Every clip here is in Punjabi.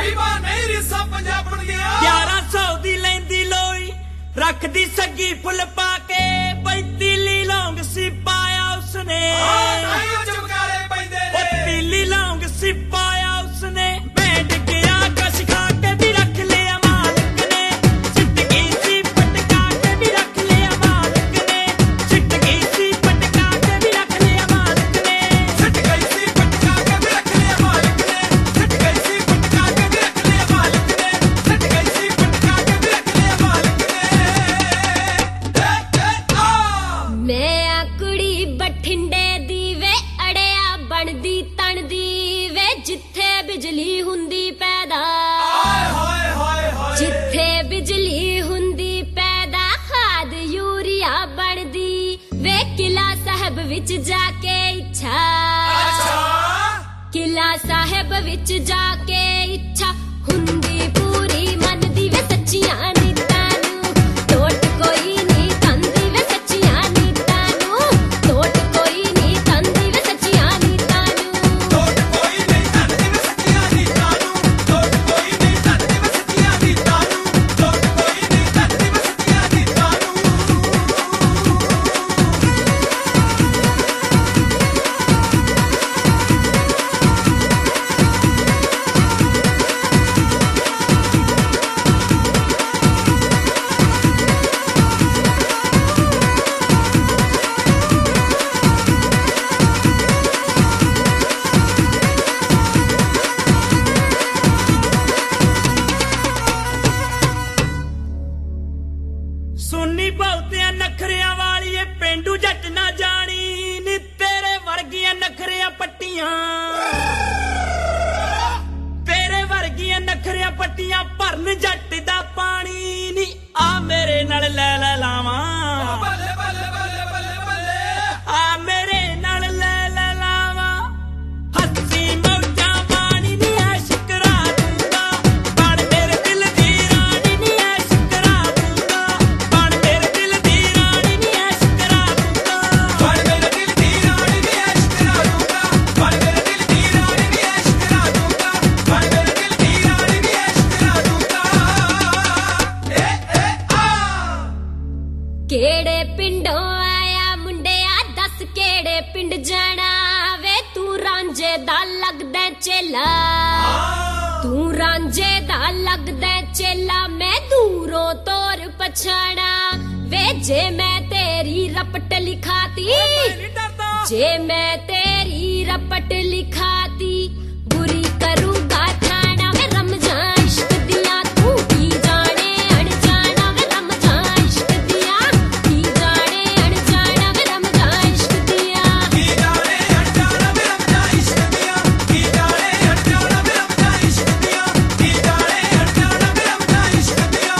1100 ਦੀ ਲੈਂਦੀ ਲੋਈ ਰੱਖਦੀ ਸੱਗੀ ਫੁੱਲ ਪਾ ਕੇ ਬਈ ਤੀਲੀ ਲੌਂਗ ਸੀ ਪਾਇਆ ਉਸਨੇ ਤੀਲੀ ਲੌਂਗ ਸੀ ਪਾਇਆ ਉਸਨੇ ਮੈਂ ਡਿੱਗਿਆ ਕਸ਼ ਖਾ ਕੇ ਵੀ ਰੱਖ ਲਿਆ ਮਾਲਕ ਨੇ ਸਿੱਟ ਗਈ ਸੀ ਪਟਕਾ ਕੇ ਵੀ ਰੱਖ ਲਿਆ ਮਾਲਕ ਨੇ ਸਿੱਟ ਗਈ ਸੀ ਪਟਕਾ ਕੇ ਵੀ ਰੱਖ ਲਿਆ ਮਾਲਕ ਨੇ ਸਿੱਟ ਗਈ ਸੀ ਪਟਕਾ ਕੇ ਵੀ ਰੱਖ ਲਿਆ ਮਾਲਕ ਨੇ ਸਿੱਟ ਗਈ ਸੀ ਪਟਕਾ ਕੇ ਵੀ ਰੱਖ ਲਿਆ ਮਾਲਕ ਨੇ ਸਿੱਟ ਗਈ ਸੀ ਪਟਕਾ ਕੇ ਵੀ ਰੱਖ ਲਿਆ ਮਾਲਕ ਨੇ ਮੈਂ ਆ ਕੁੜੀ ਬਠਿੰਡੇ ਦੀ ਵੇ ਅੜਿਆ ਬਣਦੀ ਤਣਦੀ ਵੇ ਜਿੱਥੇ ਬਿਜਲੀ ਹੁੰਦੀ ਪੈਦਾ ਜਿੱਥੇ ਬਿਜਲੀ ਹੁੰਦੀ ਪੈਦਾ ਖਾਦ ਯੂਰੀਆ ਬਣਦੀ ਵੇ ਕਿਲਾ ਸਾਹਿਬ ਵਿੱਚ ਜਾ ਕੇ ਇੱਛਾ ਕਿਲਾ ਸਾਹਿਬ ਵਿੱਚ ਜਾ ਕੇ ਇੱਛਾ ਹੁੰਦੀ ਪੂਰੀ ਮੰਨਦੀ ਵੇ ਸੱਚੀਆਂ ਨੀਤਾਂ ਨੂੰ ਟੋਟ ਕੋਈ ਨਹੀਂ ਤੰਦੀ ਵੇ ਸੱਚੀਆਂ ਨੀਤਾਂ ਨੂੰ ਟੋਟ ਕੋਈ ਨਹੀਂ ਤੰਦੀ ਵੇ ਸੱਚੀਆਂ ਨੀਤਾਂ ਨੂੰ ਟੋਟ ਕੋਈ ਨਹੀਂ ਤੰਦੀ ਵੇ ਸੱਚੀਆਂ ਨੀਤਾਂ ਨੂੰ ਟੋਟ ਕੋਈ ਨਹੀਂ ਤੰਦੀ ਵੇ ਸੱਚੀਆਂ ਨੀਤਾਂ ਨੂੰ ਟੋਟ ਕੋਈ ਨਹੀਂ ਤੰਦੀ ਵੇ ਸੱਚੀਆਂ ਨੀਤਾਂ ਨੂੰ ਸੁਣਨੀ ਬਹੁਤਿਆਂ ਨਖਰਿਆਂ ਵਾਲੀ ਏ ਪੇਂਡੂ ਜੱਟ ਨਾ ਜਾਣੀ ਨੀ ਤੇਰੇ ਵਰਗੀਆਂ ਨਖਰਿਆਂ ਪੱਟੀਆਂ ਤੇਰੇ ਵਰਗੀਆਂ ਨਖਰਿਆਂ ਪੱਟੀਆਂ ਭਰਨ ਜੱਟ ਦਾ ਪਾਣੀ ਨੀ ਆ ਮੇਰੇ ਨਾਲ ਲੈ ਲੈ ਲਾਵਾਂ ਆ ਮੇਰੇ ਨਾਲ ਲੈ ਲੈ ਲਾਵਾਂ ਹੱਸੀ ਮੌਜਾਂ ਮਾਣੀ ਨੀ ਐਸ਼ ਕਰਾ ਦੂੰਗਾ ਬਣ ਮੇਰੇ ਦਿਲ ਦੀ ਰਾਣੀ ਨੀ ਐਸ਼ ਕਰਾ ਦੂੰਗਾ ਬਣ ਮੇਰੇ ਦਿਲ ਦੀ ਰਾਣੀ ਨੀ ਐਸ਼ ਕਰਾ ਦੂੰਗਾ ਬਣ ਮੇਰੇ ਦਿਲ ਦੀ ਰਾਣੀ ਨੀ ਐਸ਼ ਕਰਾ ਦੂੰਗਾ ਬਣ ਮੇਰੇ ਦਿਲ ਦੀ ਰਾਣੀ ਨੀ ਐਸ਼ ਕਰਾ ਦੂੰਗਾ ਬਣ ਮੇਰੇ ਦਿਲ ਦੀ ਰਾਣੀ ਨੀ ਐਸ਼ ਕਰਾ ਦੂੰਗਾ ਏ ਏ ਆ ਕਿਹੜੇ ਪਿੰਡੋਂ ਆਇਆ ਮੁੰਡਿਆ ਦੱਸ ਕਿਹੜੇ ਪਿੰਡ ਜਾਣਾ ਵੇ ਤੂੰ ਰਾਂਝੇ ਦਾ ਲੱਗਦਾ ਚੇਲਾ ਤੂੰ ਰਾਂਝੇ ਦਾ ਲੱਗਦਾ ਚੇਲਾ ਮੈਂ ਦੂਰੋਂ ਤੋਰ ਪਛਾਣਾ ਵੇ ਜੇ ਮੈਂ ਤੇਰੀ ਰਪਟ ਲਿਖਾਤੀ ਜੇ ਮੈਂ ਤੇਰੀ ਰਪਟ ਲਿਖਾਤੀ ਬੁਰੀ ਕਰੂੰਗਾ ਥਾਣਾ ਵੇ ਰਮਜ਼ਾਂ ਇਸ਼ਕ ਦੀਆਂ ਤੂੰ ਕੀ ਜਾਣੇ ਅਣਜਾਣਾ ਵੇ ਰਮਜ਼ਾਂ ਇਸ਼ਕ ਦੀਆਂ ਕੀ ਜਾਣੇ ਅਣਜਾਣਾ ਵੇ ਰਮਜ਼ਾਂ ਇਸ਼ਕ ਦੀਆਂ ਕੀ ਜਾਣੇ ਅਣਜਾਣਾ ਵੇ ਰਮਜ਼ਾਂ ਇਸ਼ਕ ਦੀਆਂ ਕੀ ਜਾਣੇ ਅਣਜਾਣਾ ਵੇ ਰਮਜ਼ਾਂ ਇਸ਼ਕ ਦੀਆਂ ਕੀ ਜਾਣੇ ਅਣਜਾਣਾ ਵੇ ਰਮਜ਼ਾਂ ਇਸ਼ਕ ਦੀਆਂ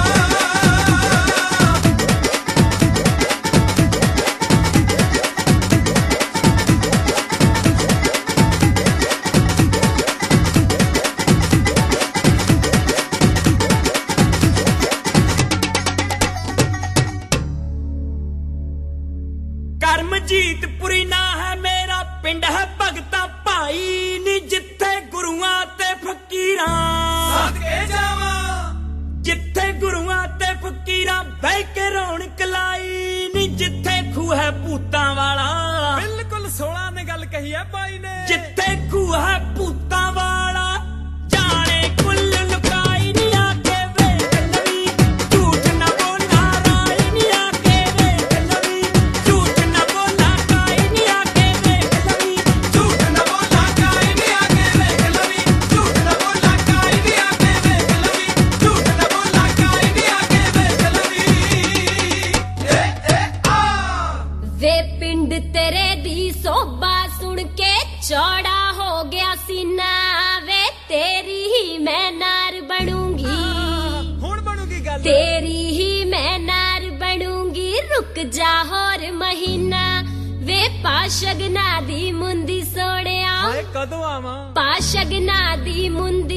ਕਰਮਜੀਤਪੁਰੀ ਨਾ ਹੈ ਮੇਰਾ ਪਿੰਡ ਹੈ ਭਗਤਾਂ ਭਾਈ ਨੀ ਜਿੱਥੇ ਗੁਰੂਆਂ ਤੇ ਫਕੀਰਾਂ ਸਦਕੇ ਜਾਵਾਂ ਜਿੱਥੇ ਗੁਰੂਆਂ ਤੇ ਫਕੀਰਾਂ ਬਹਿ ਕੇ ਰੌਣਕ ਲਾਈ ਨੀ ਜਿੱਥੇ ਖੂਹ ਹੈ ਭੂਤਾਂ ਵਾਲਾ ਬਿਲਕੁਲ 16 ਨੇ ਗੱਲ ਕਹੀ ਹੈ ਬਾਈ ਨੇ ਜਿੱਥੇ ਖੂਹ ਹੈ ਭੂਤਾਂ ਵਾਲਾ ਜਾਣੇ ਕੁੱਲ ਲੁਕਾਈ ਨੀ ਆ ਕੇ ਵੇਖ ਲਵੀ ਝੂਠ ਨਾ ਬੋਲਾ ਰਾਈ ਨੀ ਆ ਕੇ ਵੇਖ ਲਵੀ ਝੂਠ ਨਾ ਬੋਲਾ ਕਾਈ ਨੀ ਆ ਕੇ ਵੇਖ ਲਵੀ ਝੂਠ ਨਾ ਬੋਲਾ ਕਾਈ ਨੀ ਆ ਕੇ ਵੇਖ ਲਵੀ ਝੂਠ ਨਾ ਬੋਲਾ ਕਾਈ ਨੀ ਆ ਕੇ ਵੇਖ ਲਵੀ ਝੂਠ ਨਾ ਬੋਲਾ ਕਾਈ ਨੀ ਆ ਕੇ ਵੇਖ ਲਵੀ ਏ ਏ ਆ ਵੇ ਪਿੰਡ ਤੇਰੇ ਦੀ ਸੋਭਾ ਸੁਣ ਕੇ ਚੌੜਾ ਹੋ ਗਿਆ ਸੀਨਾ ਵੇ ਤੇਰੀ ਹੀ ਮੈਂ ਨਾਰ ਬਣੂੰਗੀ ਹੁਣ ਬਣੂਗੀ ਗੱਲ ਤੇਰੀ ਹੀ ਮੈਂ ਨਾਰ ਬਣੂੰਗੀ ਰੁਕ ਜਾ ਹੋਰ ਮਹੀਨਾ ਵੇ ਪਾਸ਼ਗਨਾ ਦੀ ਮੁੰਦੀ ਸੋਹਣਿਆ ਹਾਏ ਕਦੋਂ ਆਵਾਂ ਪਾਸ਼ਗਨਾ ਦੀ ਮੁੰਦੀ